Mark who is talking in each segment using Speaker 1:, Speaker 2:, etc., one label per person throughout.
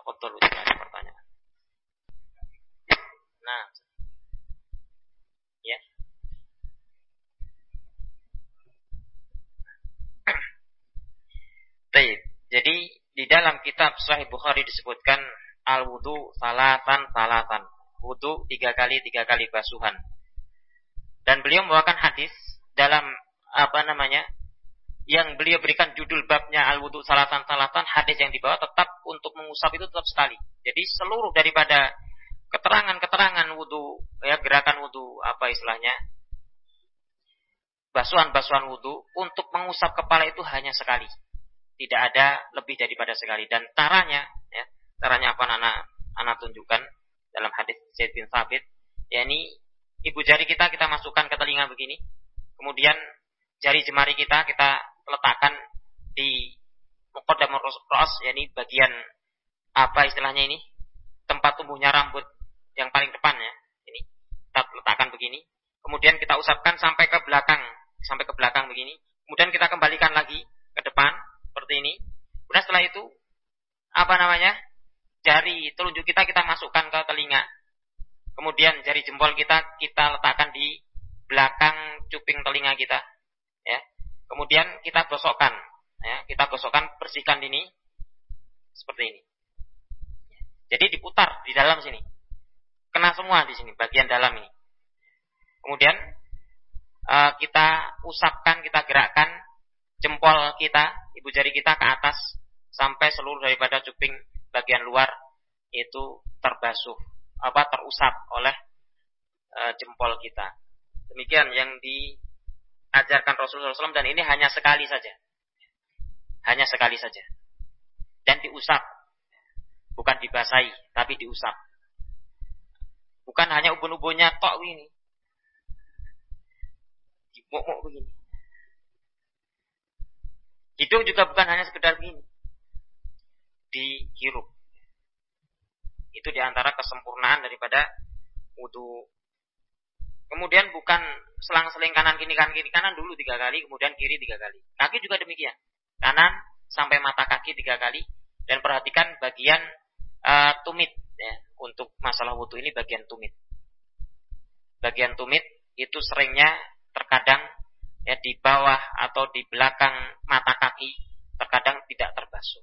Speaker 1: Tafadhol jika ada pertanyaan. Nah, ya. Baik. Jadi di dalam kitab Sahih Bukhari disebutkan al-wudu salatan. Wudu 3 kali basuhan. Dan beliau membawakan hadis dalam yang beliau berikan judul babnya al-wudu salatan, hadis yang dibawa tetap untuk mengusap itu tetap sekali. Jadi seluruh daripada keterangan wudu, ya, gerakan wudu, basuhan wudu untuk mengusap kepala itu hanya sekali. Tidak ada lebih daripada sekali. Dan caranya anak tunjukkan dalam hadis Zaid bin Thabit, yakni ibu jari kita masukkan ke telinga begini, kemudian jari jemari kita letakkan di muqaddamur ra's, yakni bagian tempat tumbuhnya rambut yang paling depan, ya. Ini kita letakkan begini, kemudian kita usapkan sampai ke belakang begini, kemudian kita kembalikan lagi ke depan seperti ini. Kemudian setelah itu jari telunjuk kita masukkan ke telinga. Kemudian jari jempol kita letakkan di belakang cuping telinga kita, ya. Kemudian kita gosokkan, bersihkan ini seperti ini. Jadi diputar di dalam sini. Kena semua di sini bagian dalam ini. Kemudian kita usapkan, kita gerakkan jempol kita, ibu jari kita ke atas sampai seluruh daripada cuping bagian luar itu terusap oleh jempol kita. Demikian yang diajarkan Rasulullah SAW, dan ini hanya sekali saja. Dan diusap, bukan dibasahi, tapi diusap. Bukan hanya ubun-ubunnya tok ini, dibok-bok begini. Hidung juga bukan hanya sekedar begini, dihirup. Itu diantara kesempurnaan daripada wudu. Kemudian bukan selang-seling kanan kiri dulu 3 kali, kemudian kiri 3 kali. Kaki juga demikian, kanan sampai mata kaki 3 kali. Dan perhatikan bagian tumit, ya. Untuk masalah wudu ini bagian tumit. Bagian tumit itu seringnya terkadang, ya, di bawah atau di belakang mata kaki terkadang tidak terbasuh.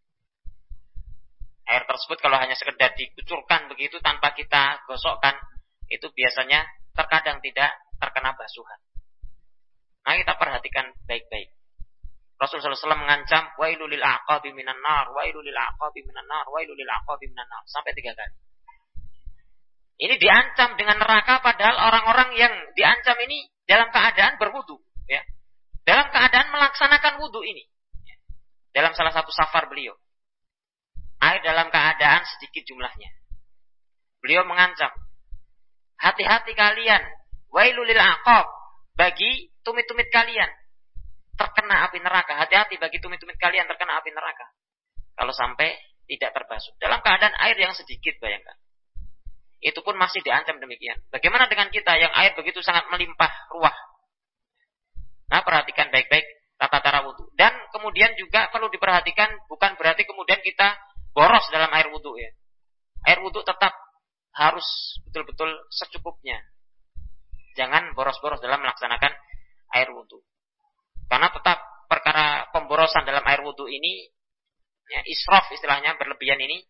Speaker 1: Air tersebut kalau hanya sekedar dikucurkan begitu tanpa kita gosokkan, itu biasanya terkadang tidak terkena basuhan. Nah, kita perhatikan baik-baik. Rasulullah SAW mengancam wailul lil aqabi minan nar, wailul lil aqabi minan nar, wailul lil aqabi minan nar, sampai 3 kali. Ini diancam dengan neraka, padahal orang-orang yang diancam ini dalam keadaan berwudu, ya. Dalam keadaan melaksanakan wudu ini. Dalam salah satu safar beliau, air dalam keadaan sedikit jumlahnya. Beliau mengancam, hati-hati kalian, wailul lil aqab, bagi tumit-tumit kalian terkena api neraka. Hati-hati bagi tumit-tumit kalian terkena api neraka kalau sampai tidak terbasuh. Dalam keadaan air yang sedikit, bayangkan. Itu pun masih diancam demikian. Bagaimana dengan kita yang air begitu sangat melimpah ruah? Nah, perhatikan baik-baik tata cara wudu. Dan kemudian juga perlu diperhatikan, bukan berarti kemudian kita boros dalam air wudu, ya. Air wudu tetap harus betul-betul secukupnya. Jangan boros-boros dalam melaksanakan air wudu. Karena tetap perkara pemborosan dalam air wudu ini, ya, israf istilahnya, berlebihan ini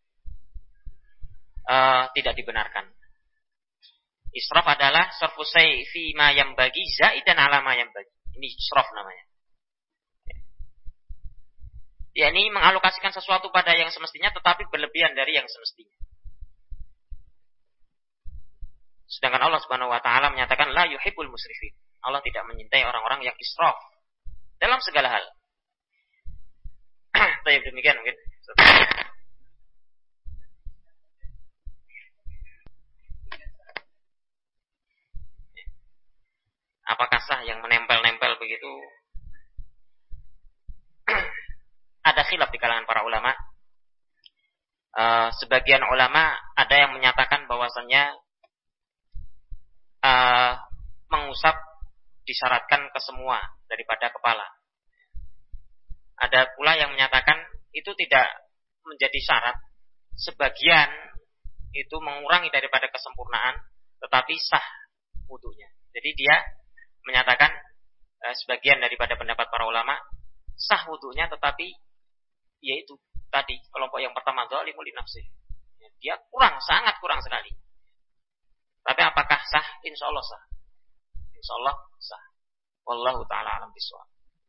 Speaker 1: tidak dibenarkan. Israf adalah sarfu syai' fi ma yanbaghi zaidan ala ma yanbaghi. Ini israf namanya. Ya, ini mengalokasikan sesuatu pada yang semestinya tetapi berlebihan dari yang semestinya. Sedangkan Allah Subhanahu wa taala menyatakan la yuhibbul musrifin. Allah tidak menyintai orang-orang yang israf dalam segala hal. Baik, demikian mungkin. Apakah sah yang menempel-nempel begitu? Ada khilaf di kalangan para ulama. Sebagian ulama ada yang menyatakan bahwasannya mengusap disyaratkan ke semua daripada kepala. Ada pula yang menyatakan itu tidak menjadi syarat sebagian itu mengurangi daripada kesempurnaan, tetapi sah wudunya. Jadi dia menyatakan sebagian daripada pendapat para ulama sah wudunya, tetapi yaitu tadi kelompok yang pertama zalimul li nafsih. Dia sangat kurang sekali. Tapi apakah sah? Insya Allah sah. Insya Allah sah. Wallahu ta'ala alam bishawab.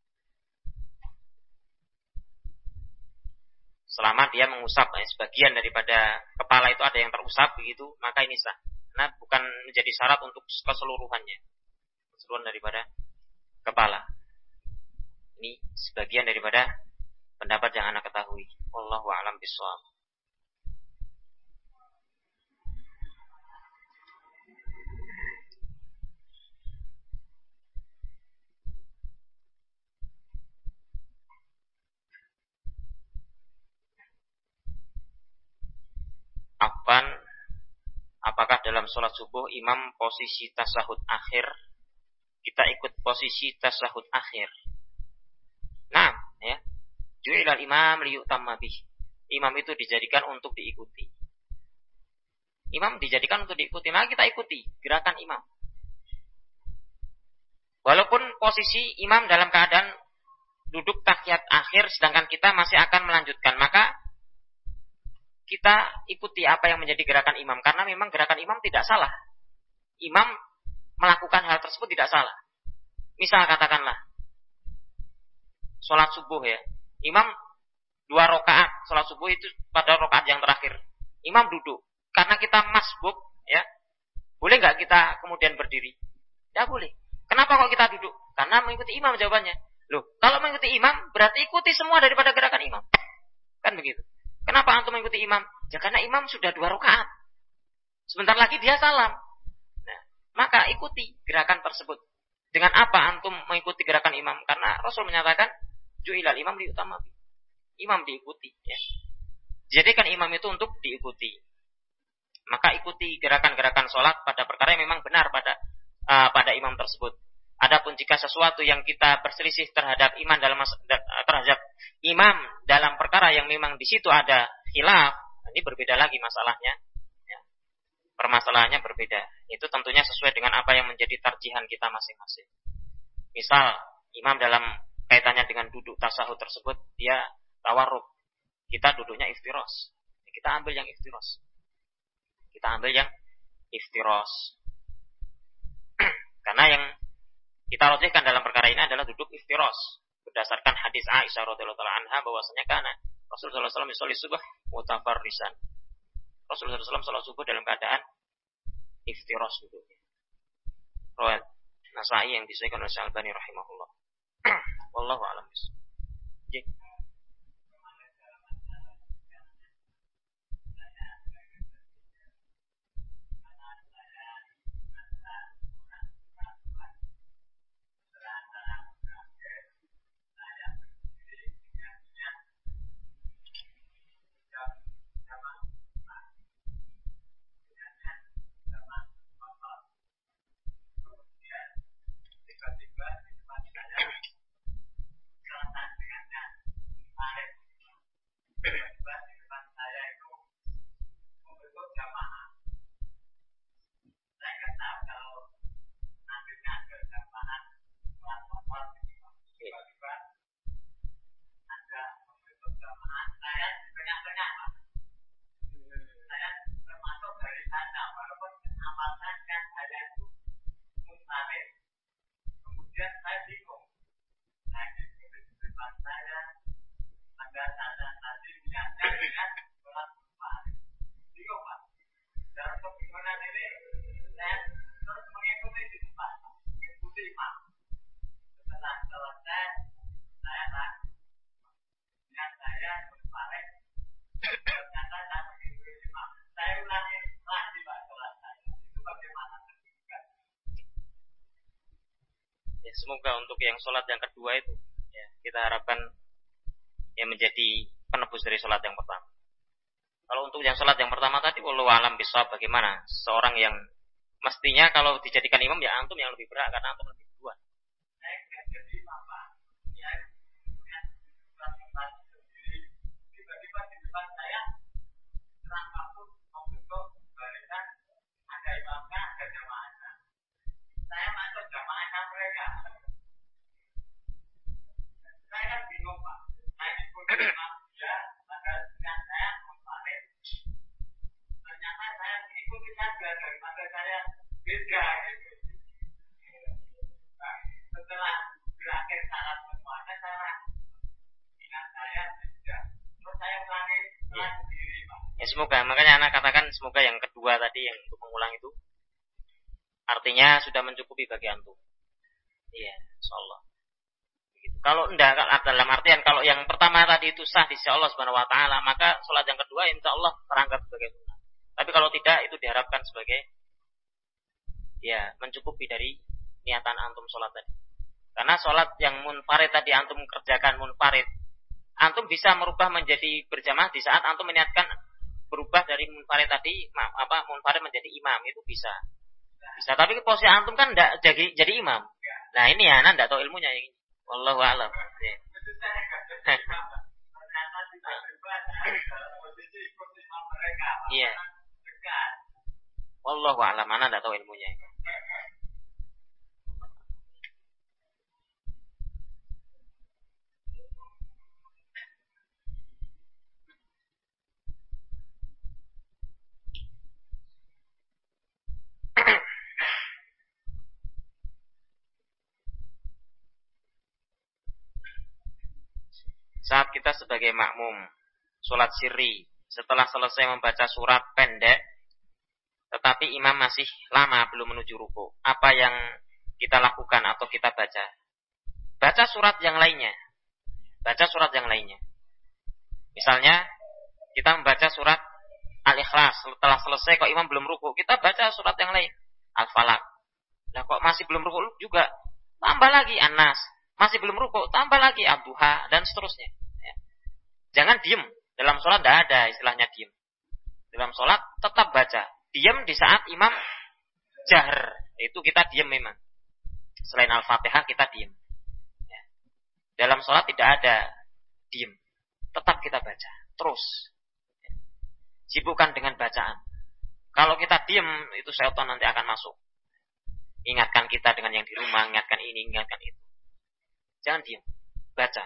Speaker 1: Selama dia mengusap sebagian daripada kepala itu ada yang terusap begitu, maka ini sah. Karena bukan menjadi syarat untuk keseluruhannya. Keseluruhan daripada kepala. Ini sebagian daripada pendapat yang anak ketahui. Wallahu a'lam bishawab. Apakah dalam sholat subuh imam posisi tasyahud akhir, kita ikut posisi tasyahud akhir? Nah, ya. Ju'ilal imam liyutamma bih. Imam itu dijadikan untuk diikuti. Imam dijadikan untuk diikuti, maka kita ikuti gerakan imam. Walaupun posisi imam dalam keadaan duduk tahiyat akhir, sedangkan kita masih akan melanjutkan, maka kita ikuti apa yang menjadi gerakan imam, karena memang gerakan imam tidak salah. Imam melakukan hal tersebut tidak salah. Misal katakanlah sholat subuh ya, imam 2 rakaat sholat subuh itu pada rakaat yang terakhir, imam duduk. Karena kita masbuk ya, boleh nggak kita kemudian berdiri? Tidak boleh. Kenapa kok kita duduk? Karena mengikuti imam jawabannya. Loh, kalau mengikuti imam berarti ikuti semua daripada gerakan imam. Kan begitu. Kenapa antum mengikuti imam? Ya karena imam sudah 2 rakaat. Sebentar lagi dia salam. Nah, maka ikuti gerakan tersebut. Dengan apa antum mengikuti gerakan imam? Karena Rasul menyatakan, ju'ilal imam liyutamma bih. Imam diikuti. Ya. Jadikan imam itu untuk diikuti. Maka ikuti gerakan-gerakan sholat pada perkara yang memang benar pada imam tersebut. Adapun jika sesuatu yang kita berselisih terhadap terhadap imam dalam perkara yang memang di situ ada khilaf, ini berbeda lagi masalahnya. Ya. Permasalahannya berbeda. Itu tentunya sesuai dengan apa yang menjadi tarjihan kita masing-masing. Misal imam dalam kaitannya dengan duduk tasyahud tersebut dia tawarruk, kita duduknya iftiros. Kita ambil yang iftiros. Karena yang kita rajihkan dalam perkara ini adalah duduk iftiros. Berdasarkan hadis Aisyah radhiyallahu anha bahwasanya kana Rasulullah SAW sholat subuh mutafarrisan. Rasulullah SAW sholat subuh dalam keadaan iftiros duduknya. Riwayat Nasai yang disahihkan oleh Syalbani rahimahullah. Wallahu a'lam bishawab. Semoga untuk yang sholat yang kedua itu ya, kita harapkan yang menjadi penebus dari sholat yang pertama. Kalau untuk yang sholat yang pertama tadi, wallahu a'lam bishawab, bagaimana seorang yang mestinya kalau dijadikan imam ya antum yang lebih berat karena antum lebih duluan. Ya semoga, makanya anak katakan semoga yang kedua tadi yang untuk mengulang itu artinya sudah mencukupi bagi antum. Iya, insyaallah. Begitu. Kalau enggak dalam artian kalau yang pertama tadi itu sah di sisi Allah Subhanahu wa taala, maka salat yang kedua insyaallah terangkat sebagai sunnah. Tapi kalau tidak itu diharapkan sebagai ya mencukupi dari niatan antum salat tadi. Karena salat yang munfarid tadi antum kerjakan munfarid, antum bisa merubah menjadi berjamaah di saat antum meniatkan berubah dari munfarid tadi munfarid menjadi imam, itu bisa. Bisa, tapi posisi antum kan enggak jadi imam. Nah, ini ya anda enggak tahu ilmunya ini. Wallahu a'lam. Iya. Wallahu a'lam, ana enggak tahu ilmunya. Saat kita sebagai makmum sholat sirri, setelah selesai membaca surat pendek, tetapi imam masih lama belum menuju ruku, apa yang kita lakukan atau kita baca? Baca surat yang lainnya. Baca surat yang lainnya. Misalnya, kita membaca surat Al-Ikhlas, setelah selesai kok imam belum ruku, kita baca surat yang lain, Al-Falaq. Nah kok masih belum ruku juga, tambah lagi An-Nas. Masih belum ruku, tambah lagi Ad-Duha, dan seterusnya. Ya. Jangan diem. Dalam sholat tidak ada istilahnya diem. Dalam sholat tetap baca. Diem di saat imam jahr. Itu kita diem memang. Selain Al-Fatihah kita diem. Ya. Dalam sholat tidak ada diem. Tetap kita baca. Terus. Ya. Sibukkan dengan bacaan. Kalau kita diem, itu syaitan nanti akan masuk. Ingatkan kita dengan yang di rumah, ingatkan ini, ingatkan itu. Jangan diam, baca.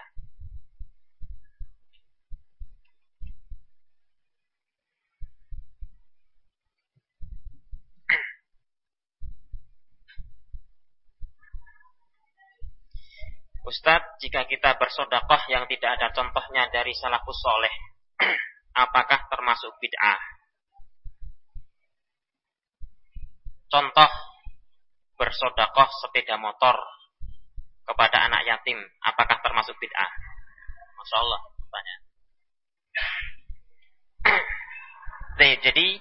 Speaker 1: Ustadz, jika kita bersedekah yang tidak ada contohnya dari salafus soleh, apakah termasuk bid'ah? Contoh bersedekah sepeda motor kepada anak yatim, apakah termasuk bid'ah? Masya Allah, tanya. Jadi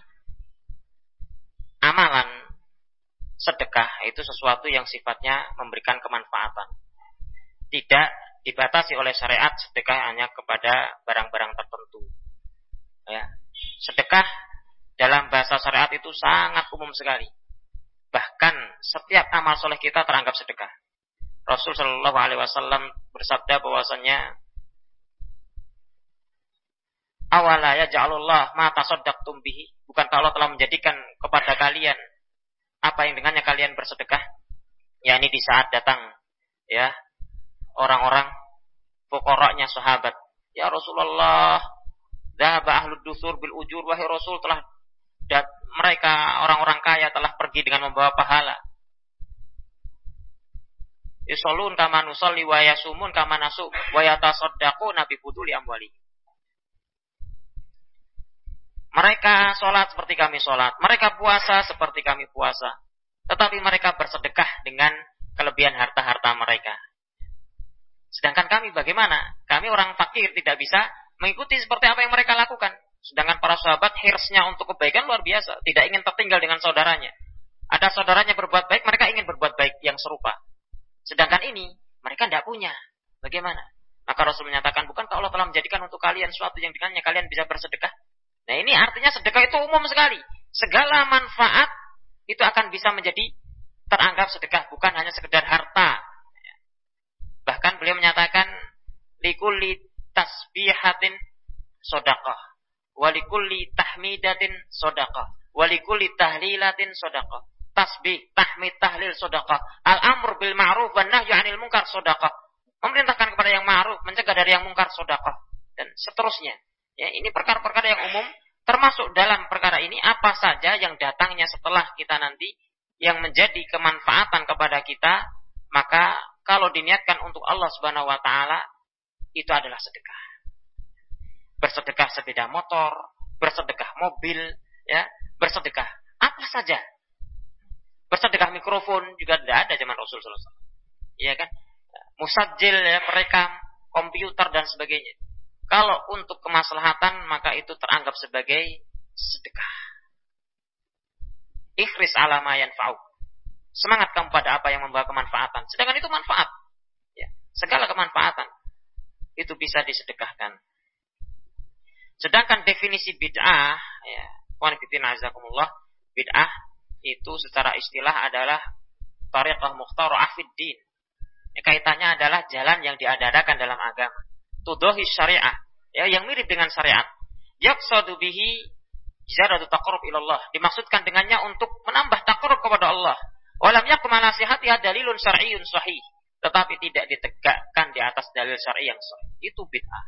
Speaker 1: amalan sedekah itu sesuatu yang sifatnya memberikan kemanfaatan. Tidak dibatasi oleh syariat sedekah hanya kepada barang-barang tertentu. Ya. Sedekah dalam bahasa syariat itu sangat umum sekali. Bahkan setiap amal soleh kita teranggap sedekah. Rasul Shallallahu Alaihi Wasallam bersabda bahwasannya, awala yaj'alullah ma tasaddaqtum bihi, bukankah Allah telah menjadikan kepada kalian apa yang dengannya kalian bersedekah? yakni di saat datang ya orang-orang fuqara'nya sahabat, ya Rasulullah, dhahaba ahlud dusur bil ujur, wahai Rasul, telah mereka orang-orang kaya telah pergi dengan membawa pahala. Yusallun kama nusalli wa yasumun kama nasum wa yatasaddaquna bi fuduli amwali. Mereka sholat seperti kami sholat, mereka puasa seperti kami puasa, tetapi mereka bersedekah dengan kelebihan harta-harta mereka. Sedangkan kami bagaimana? Kami orang fakir tidak bisa mengikuti seperti apa yang mereka lakukan. Sedangkan para sahabat hirsnya untuk kebaikan luar biasa, tidak ingin tertinggal dengan saudaranya. Ada saudaranya berbuat baik, mereka ingin berbuat baik yang serupa. Sedangkan ini mereka tidak punya. Bagaimana? Maka Rasul menyatakan, bukankah Allah telah menjadikan untuk kalian suatu yang dengannya kalian bisa bersedekah? Nah ini artinya sedekah itu umum sekali. Segala manfaat itu akan bisa menjadi teranggap sedekah, bukan hanya sekedar harta. Bahkan beliau menyatakan, likulli tasbihatin sodaqah, walikulli tahmidatin sodaqah, walikulli tahlilatin sodaqah. Tasbih, tahmid, tahlil sodaqah. Al-amr bil ma'ruf wan nahyu 'anil munkar sodaqah. Memerintahkan kepada yang ma'ruf, mencegah dari yang mungkar sodaqah. Dan seterusnya. Ya, ini perkara-perkara yang umum. Termasuk dalam perkara ini apa saja yang datangnya setelah kita nanti yang menjadi kemanfaatan kepada kita, maka kalau diniatkan untuk Allah Subhanahu wa taala itu adalah sedekah. Bersedekah sepeda motor, bersedekah, mobil, ya, bersedekah, apa saja. Bersedekah mikrofon juga tidak ada zaman Rasul sallallahu alaihi wasallam. Iya kan? Musajil, ya, merekam, komputer dan sebagainya. Kalau untuk kemaslahatan maka itu teranggap sebagai sedekah. Ikhris ala ma yanfa'u. Semangat kamu pada apa yang membawa kemanfaatan. Sedangkan itu manfaat. Ya, segala kemanfaatan itu bisa disedekahkan. Sedangkan definisi bid'ah, ya, qanifitina azakumullah, bid'ah itu secara istilah adalah tariqah mukhtara'ah fid din. Ya, kaitannya adalah jalan yang diadakan dalam agama. Tudohi syariah, ya, yang mirip dengan syariat. Yaqsadu bihi ziyadatu taqarrub ila Allah. Dimaksudkan dengannya untuk menambah taqarrub kepada Allah. Walam yakum ala sihhatiha dalilun syar'iyyun sahih. Tetapi tidak ditegakkan di atas dalil syar'i yang sahih. Itu bid'ah.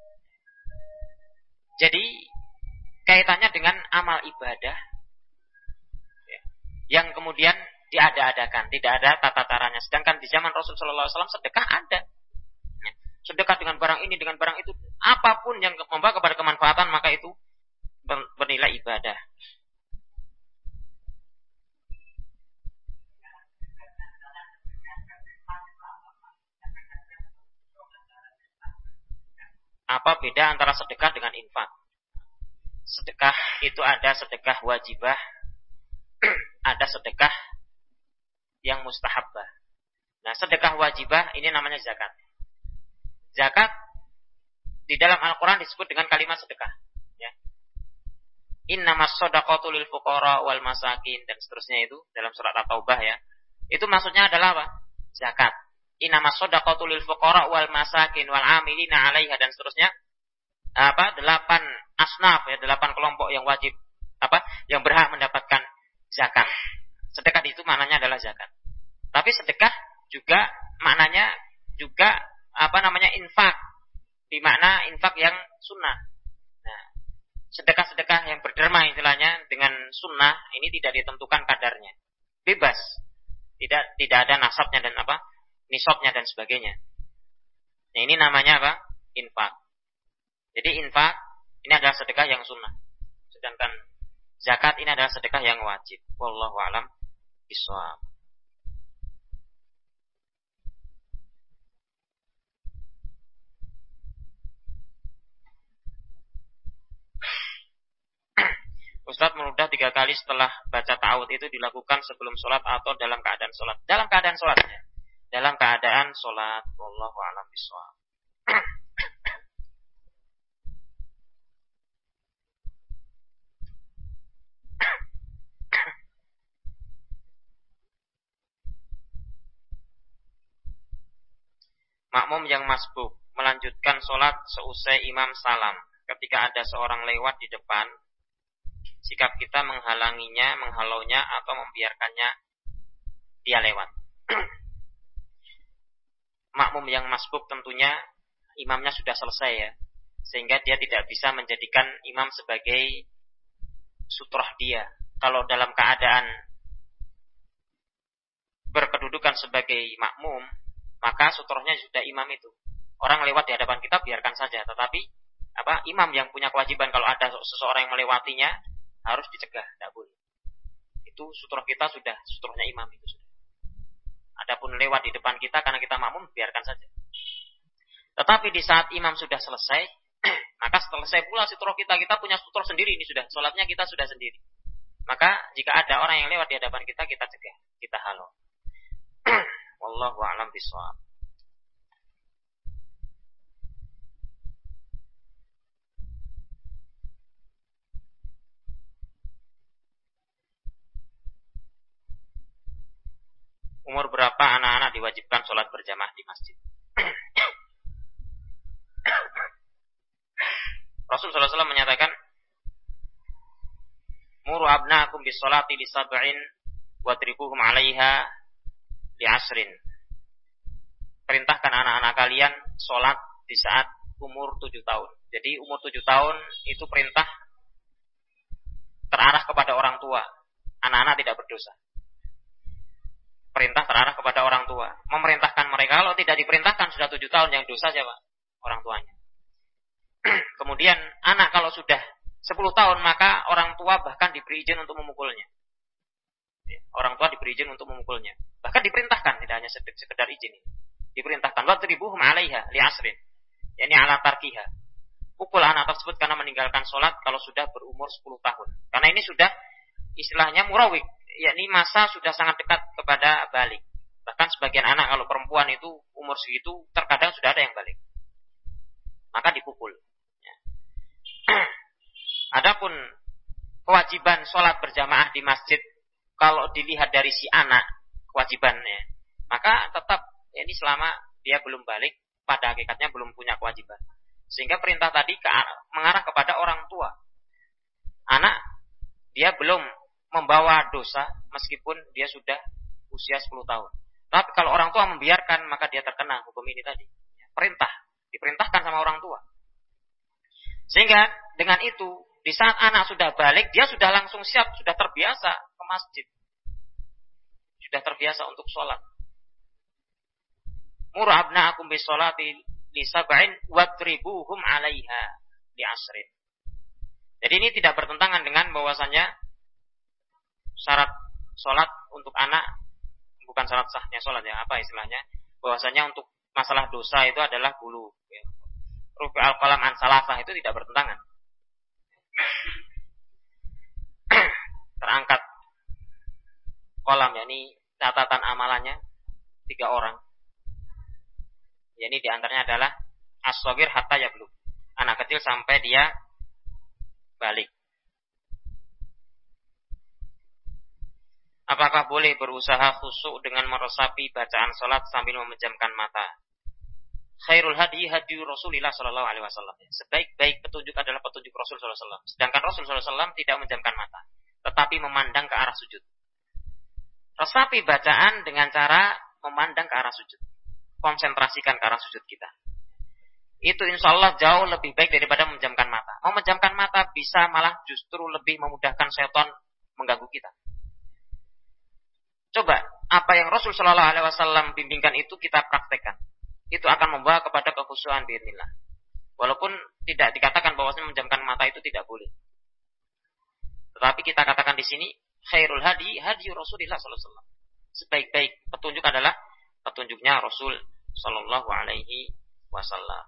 Speaker 1: Jadi kaitannya dengan amal ibadah, ya, yang kemudian diada-adakan, tidak ada tata caranya. Sedangkan di zaman Rasulullah sallallahu alaihi wasallam sedekah ada. Ya, sedekah dengan barang ini, dengan barang itu, apapun yang membawa kepada kemanfaatan maka itu bernilai ibadah. Apa beda antara sedekah dengan infak? Sedekah itu ada sedekah wajibah, ada sedekah yang mustahabbah. Nah, sedekah wajibah ini namanya zakat. Zakat di dalam Al-Quran disebut dengan kalimat sedekah. Ya. Innamas shadaqatu lil fuqara wal masakin dan seterusnya itu dalam surat At-Taubah, ya. Itu maksudnya adalah apa? Zakat. Innamas shadaqatu lil fuqara wal masakin wal 'amilina 'alaiha dan seterusnya. 8 asnaf, ya, 8 kelompok yang wajib, yang berhak mendapatkan zakat. Sedekah itu maknanya adalah zakat. Tapi sedekah juga maknanya juga infak. Di makna infak yang sunnah. Nah, sedekah-sedekah yang berderma istilahnya dengan sunnah ini tidak ditentukan kadarnya. Bebas. Tidak ada nasabnya dan nisabnya dan sebagainya. Nah, ini namanya apa? Infak. Jadi infak ini adalah sedekah yang sunnah. Sedangkan zakat ini adalah sedekah yang wajib. Wallahu a'lam bishawab. Ustaz, meludah 3 kali setelah baca ta'awudz itu dilakukan sebelum sholat atau dalam keadaan sholat? Dalam keadaan sholatnya. Dalam keadaan sholat. Wallahu a'lam bishawab. Makmum yang masbuk melanjutkan sholat seusai imam salam. Ketika ada seorang lewat di depan, sikap kita menghalanginya, menghalaunya, atau membiarkannya dia lewat. Makmum yang masbuk tentunya imamnya sudah selesai, ya, sehingga dia tidak bisa menjadikan imam sebagai sutrah dia. Kalau dalam keadaan berkedudukan sebagai makmum, maka sutrohnya sudah imam itu. Orang lewat di hadapan kita biarkan saja, tetapi imam yang punya kewajiban kalau ada seseorang yang melewatinya harus dicegah, tidak boleh. Itu sutroh kita sudah, sutrohnya imam itu sudah. Adapun lewat di depan kita karena kita makmum, biarkan saja. Tetapi di saat imam sudah selesai, maka selesai pula sutroh kita punya sutroh sendiri, ini sudah sholatnya kita sudah sendiri. Maka jika ada orang yang lewat di hadapan kita cegah, kita halau. Wallahu a'lam bishawab. Umur berapa anak-anak diwajibkan sholat berjamaah di masjid? Rasul sallallahu alaihi wasallam menyatakan, "Muru abnaakum bis-sholati li sab'in wadribuhum 'alaiha li 'ashrin." Perintahkan anak-anak kalian sholat di saat umur 7 tahun. Jadi umur 7 tahun itu perintah terarah kepada orang tua. Anak-anak tidak berdosa. Perintah terarah kepada orang tua. Memerintahkan mereka, kalau tidak diperintahkan sudah 7 tahun, yang dosa siapa? Orang tuanya. Kemudian anak kalau sudah 10 tahun, maka orang tua bahkan diberi izin untuk memukulnya. Orang tua diberi izin untuk memukulnya. Bahkan diperintahkan, tidak hanya sekedar izin. Diperintahkan, wadribuhum 'alaiha li'asrin. Yani 'ala tarkiha. Pukul anak tersebut karena meninggalkan sholat kalau sudah berumur 10 tahun. Karena ini sudah istilahnya murawik, yakni masa sudah sangat dekat kepada balik. Bahkan sebagian anak kalau perempuan itu umur segitu terkadang sudah ada yang balik. Maka dipukul. Adapun kewajiban sholat berjamaah di masjid, kalau dilihat dari si anak kewajibannya, maka tetap ini selama dia belum balik, pada hakikatnya belum punya kewajiban. Sehingga perintah tadi mengarah kepada orang tua. Anak dia belum membawa dosa meskipun dia sudah usia 10 tahun. Tapi kalau orang tua membiarkan, maka dia terkena hukum ini tadi. Perintah, diperintahkan sama orang tua. Sehingga dengan itu, di saat anak sudah balik, dia sudah langsung siap, sudah terbiasa ke masjid. Sudah terbiasa untuk sholat. Muru abna'akum bis-sholati li sab'in wadribuhum 'alaiha li asrin. Jadi ini tidak bertentangan dengan bahwasanya syarat sholat untuk anak bukan syarat sahnya sholat, ya, apa istilahnya? Bahwasanya untuk masalah dosa itu adalah bulu. Ya. Rufi al-qalam an salasah itu tidak bertentangan. Terangkat kolam, yakni catatan amalannya 3 orang. Jadi diantaranya adalah as-shaghir hatta yablugh, anak kecil sampai dia balik. Apakah boleh berusaha khusyuk dengan meresapi bacaan salat sambil memejamkan mata? Khairul hadi hadi Rasulillah sallallahu alaihi wasallam. Sebaik-baik petunjuk adalah petunjuk Rasul sallallahu alaihi wasallam. Sedangkan Rasul sallallahu alaihi wasallam tidak memejamkan mata, tetapi memandang ke arah sujud. Resapi bacaan dengan cara memandang ke arah sujud. Konsentrasikan ke arah sujud kita. Itu insya Allah jauh lebih baik daripada memejamkan mata. Memejamkan mata bisa malah justru lebih memudahkan setan mengganggu kita. Coba apa yang Rasul Shallallahu Alaihi Wasallam bimbingkan itu kita praktekkan. Itu akan membawa kepada kekhusyuan biidznillah. Walaupun tidak dikatakan bahwasanya memejamkan mata itu tidak boleh. Tetapi kita katakan di sini khairul hadi hadi Rasulillah Sallallahu Alaihi Wasallam. Sebaik-baik petunjuk adalah petunjuknya Rasul Sallallahu Alaihi Wasallam.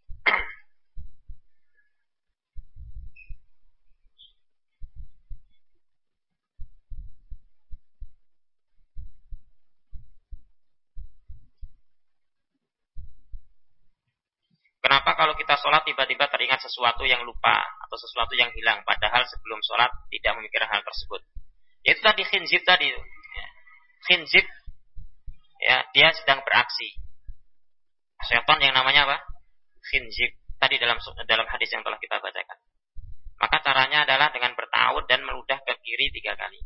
Speaker 1: Kenapa kalau kita sholat tiba-tiba teringat sesuatu yang lupa atau sesuatu yang hilang, padahal sebelum sholat tidak memikirkan hal tersebut? Itu tadi khinzib tadi. Khinzib, ya, dia sedang beraksi. Syaitan yang namanya apa? Khinzib. Tadi dalam hadis yang telah kita bacakan. Maka caranya adalah dengan bertawud dan meludah ke kiri 3 kali.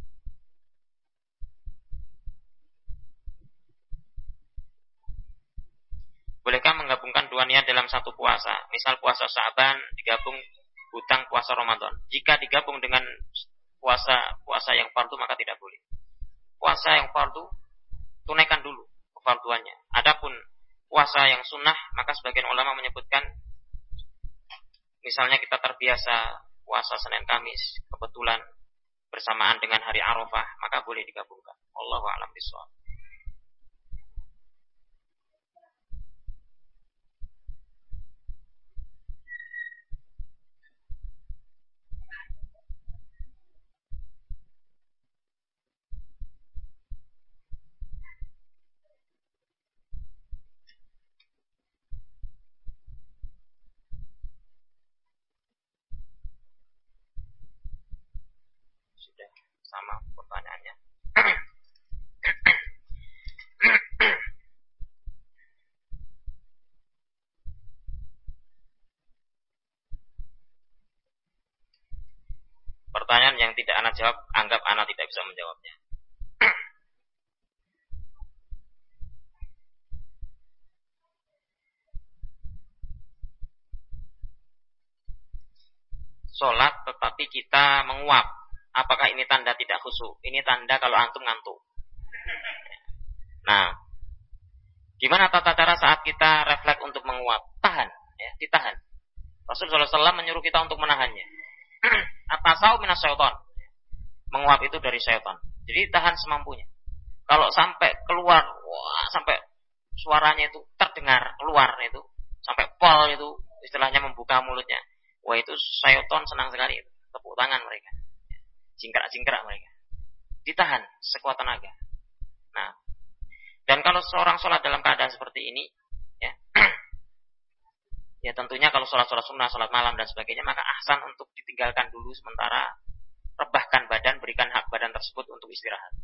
Speaker 1: Bolehkah menggabungkan 2 niat dalam satu puasa? Misal puasa Sya'ban digabung hutang puasa Ramadan. Jika digabung dengan puasa yang fardu maka tidak boleh. Puasa yang fardu tunaikan dulu kefarduannya. Adapun puasa yang sunnah, maka sebagian ulama menyebutkan, misalnya kita terbiasa puasa Senin Kamis, kebetulan bersamaan dengan hari Arafah, maka boleh digabungkan. Wallahu a'lam bishawab. Sudah sama pertanyaannya. Pertanyaan yang tidak Ana jawab, anggap Ana tidak bisa menjawabnya. Sholat tetapi kita menguap, apakah ini tanda tidak khusyuk? Ini tanda kalau antum ngantuk. Nah, gimana tata cara saat kita refleks untuk menguap? Tahan, ya, ditahan. Rasulullah SAW menyuruh kita untuk menahannya. Atasau minas syaitan. Menguap itu dari syaitan. Jadi tahan semampunya. Kalau sampai keluar, wah, sampai suaranya itu terdengar keluar itu, sampai pol itu istilahnya membuka mulutnya. Wah, itu syaitan senang sekali itu. Tepuk tangan mereka. Jingkrak-jingkrak mereka. Ditahan sekuat tenaga. Nah, dan kalau seorang sholat dalam keadaan seperti ini, ya, ya tentunya kalau sholat sunnah, sholat malam dan sebagainya, maka ahsan untuk ditinggalkan dulu sementara, rebahkan badan, berikan hak badan tersebut untuk istirahat.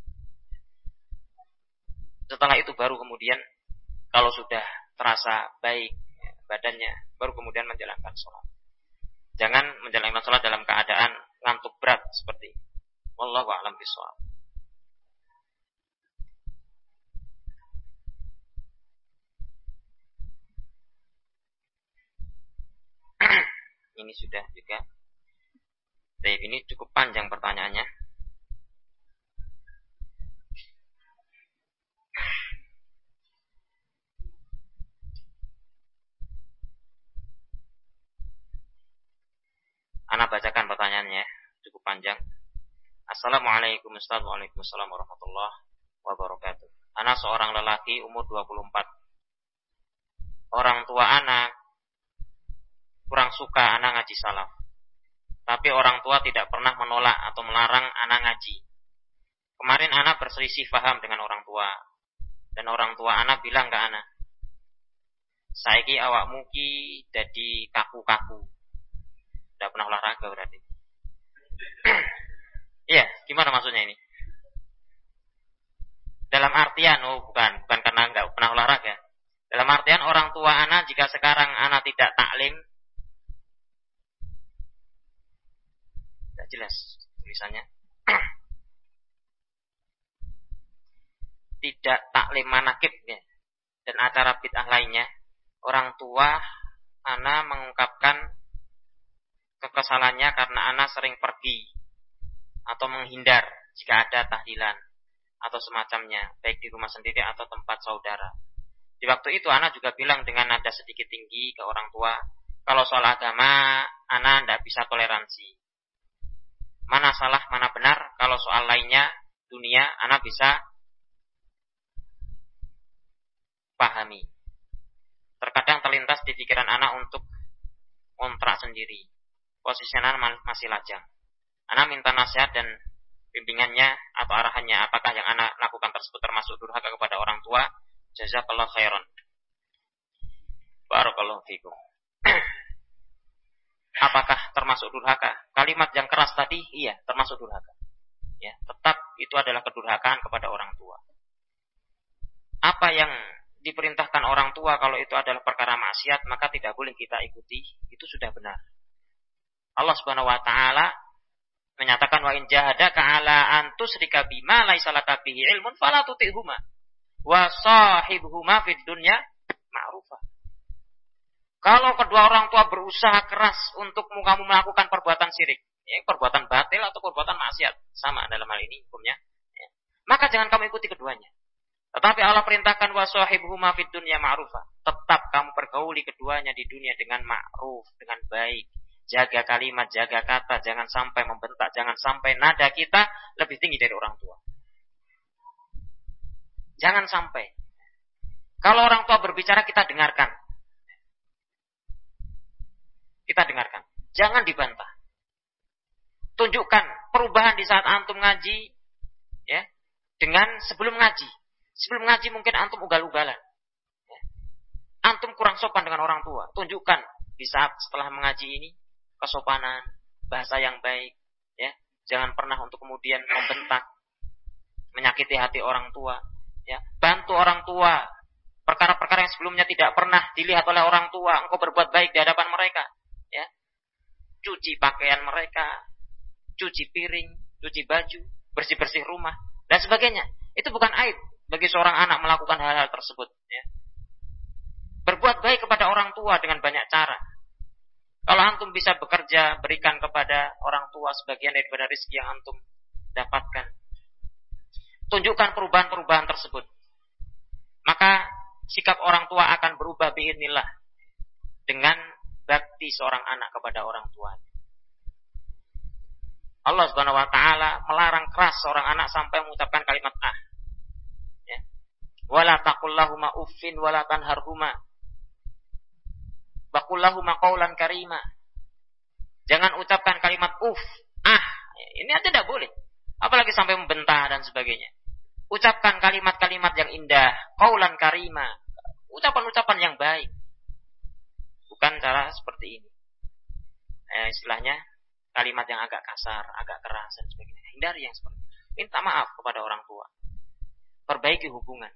Speaker 1: Setelah itu baru kemudian kalau sudah terasa baik badannya, baru kemudian menjalankan sholat. Jangan menjalankan sholat dalam keadaan ngantuk berat seperti ini. Wallahu a'lam bishawab. Ini sudah juga. Tapi ini cukup panjang pertanyaannya. Ana bacakan pertanyaannya, cukup panjang. Assalamualaikum Ustaz. Waalaikumsalam warahmatullahi wabarakatuh. Ana seorang lelaki umur 24. Orang tua anak kurang suka anak ngaji salaf. Tapi orang tua tidak pernah menolak atau melarang anak ngaji. Kemarin anak berselisih paham dengan orang tua. Dan orang tua anak bilang ke anak, saiki awakmu ki dadi kaku-kaku. Tidak pernah olahraga berarti. Iya, gimana maksudnya ini? Dalam artian, bukan karena enggak pernah olahraga. Dalam artian orang tua anak jika sekarang anak tidak taklim, tidak jelas tulisannya. Tidak taklim manakib ya, dan acara bid'ah lainnya, orang tua anak mengungkapkan kekesalannya karena anak sering pergi atau menghindar jika ada tahlilan atau semacamnya, baik di rumah sendiri atau tempat saudara. Di waktu itu anak juga bilang dengan nada sedikit tinggi ke orang tua, kalau soal agama anak tidak bisa toleransi. Mana salah, mana benar? Kalau soal lainnya, dunia, anak bisa pahami. Terkadang terlintas di pikiran anak untuk kontrak sendiri. Posisi anak masih lajang. Anak minta nasihat dan bimbingannya atau arahannya, apakah yang anak lakukan tersebut termasuk durhaka kepada orang tua? Jazakallahu khairan. Barakallahu fikum. Apakah termasuk durhaka? Kalimat yang keras tadi, iya, termasuk durhaka. Ya, tetap itu adalah kedurhakaan kepada orang tua. Apa yang diperintahkan orang tua kalau itu adalah perkara maksiat, maka tidak boleh kita ikuti, itu sudah benar. Allah Subhanahu wa taala menyatakan wa in jahadaka ala an tusyrika bima laisa laka bihi ilmun fala tuti'huma wa sahibhuma fid dunya ma'rufa. Kalau kedua orang tua berusaha keras untuk kamu melakukan perbuatan syirik, ya, perbuatan batil atau perbuatan maksiat, sama dalam hal ini hukumnya, ya, maka jangan kamu ikuti keduanya. Tetapi Allah perintahkan wa sahibhuma fid dunya ma'rufa. Tetap kamu pergauli keduanya di dunia dengan ma'ruf, dengan baik. Jaga kalimat, jaga kata, jangan sampai membentak, jangan sampai nada kita lebih tinggi dari orang tua. Jangan sampai. Kalau orang tua berbicara, kita dengarkan. Kita dengarkan. Jangan dibantah. Tunjukkan perubahan di saat antum ngaji, ya, dengan sebelum ngaji. Sebelum ngaji mungkin antum ugal-ugalan. Ya. Antum kurang sopan dengan orang tua. Tunjukkan di saat setelah mengaji ini kesopanan, bahasa yang baik, ya. Jangan pernah untuk kemudian membentak, menyakiti hati orang tua, ya. Bantu orang tua. Perkara-perkara yang sebelumnya tidak pernah dilihat oleh orang tua, engkau berbuat baik di hadapan mereka, ya. Cuci pakaian mereka, cuci piring, cuci baju, bersih-bersih rumah dan sebagainya. Itu bukan aib bagi seorang anak melakukan hal-hal tersebut, ya. Berbuat baik kepada orang tua dengan banyak cara. Kalau antum bisa bekerja, berikan kepada orang tua sebagian daripada rezeki yang antum dapatkan. Tunjukkan perubahan-perubahan tersebut. Maka sikap orang tua akan berubah biidznillah dengan bakti seorang anak kepada orang tuanya. Allah Subhanahu wa taala melarang keras seorang anak sampai mengucapkan kalimat ah. Ya. Wala taqul lahuma uffin wala tanharhuma. Waqul lahuma qaulan karima. Jangan ucapkan kalimat ah. Ini aja tidak boleh. Apalagi sampai membentak dan sebagainya. Ucapkan kalimat-kalimat yang indah, qaulan karima. Ucapan-ucapan yang baik. Bukan cara seperti ini. Istilahnya kalimat yang agak kasar, agak keras dan sebagainya. Hindari yang seperti itu. Minta maaf kepada orang tua. Perbaiki hubungan.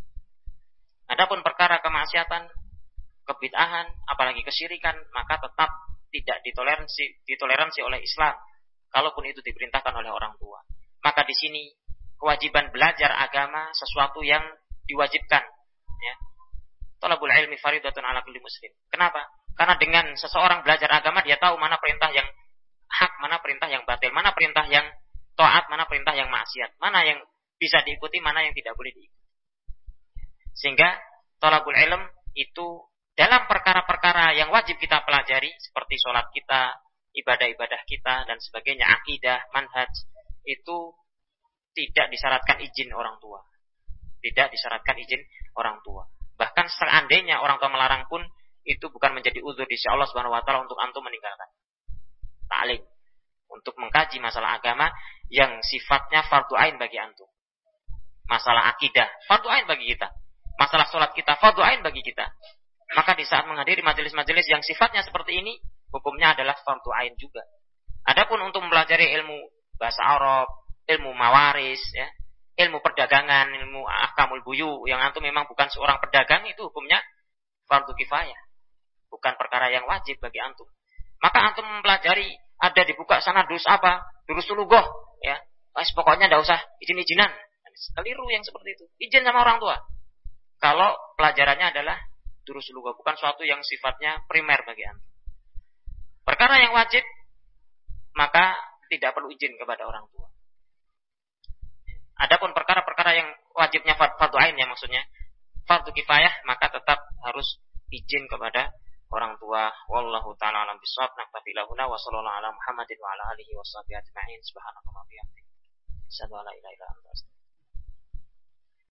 Speaker 1: Adapun perkara kemaksiatan, kebid'ahan, apalagi kesyirikan, maka tetap tidak ditoleransi oleh Islam. Kalaupun itu diperintahkan oleh orang tua. Maka di sini kewajiban belajar agama sesuatu yang diwajibkan. Ya. Thalabul ilmi faridatun ala kulli muslim. Kenapa? Karena dengan seseorang belajar agama, dia tahu mana perintah yang hak, mana perintah yang batil, mana perintah yang taat, mana perintah yang maksiat, mana yang bisa diikuti, mana yang tidak boleh diikuti. Sehingga thalabul ilm itu dalam perkara-perkara yang wajib kita pelajari, seperti sholat kita, ibadah-ibadah kita, dan sebagainya, akidah, manhaj, itu tidak disyaratkan izin orang tua. Tidak disyaratkan izin orang tua. Bahkan seandainya orang tua melarang pun, itu bukan menjadi uzur di sisi Allah Subhanahu wa taala untuk antum meninggalkan ta'lim, untuk mengkaji masalah agama yang sifatnya fardu ain bagi antum. Masalah akidah fardu ain bagi kita. Masalah sholat kita fardu ain bagi kita. Maka di saat menghadiri majelis-majelis yang sifatnya seperti ini, hukumnya adalah fardu ain juga. Adapun untuk mempelajari ilmu bahasa Arab, ilmu mawaris, ya, ilmu perdagangan, ilmu ahkamul buyu, yang antum memang bukan seorang pedagang, itu hukumnya fardu kifayah, bukan perkara yang wajib bagi antum. Maka antum mempelajari, ada dibuka sana durus apa, durus sulugoh, ya, pokoknya tidak usah izin-izinan. Keliru yang seperti itu. Izin sama orang tua. Kalau pelajarannya adalah durus sulugoh, bukan suatu yang sifatnya primer bagi antum. Perkara yang wajib, maka tidak perlu izin kepada orang tua. Adapun perkara-perkara yang wajibnya fardu ain, ya maksudnya fardu kifayah, maka tetap harus izin kepada orang tua. Wallahu ta'ala alam bisawab. Naktafi lahuna wa sallallahu ala Muhammadin wa ala alihi wa sahbihi ajma'in. Subhanallah wa bihamdihi. Asyhadu an la ilaha illa anta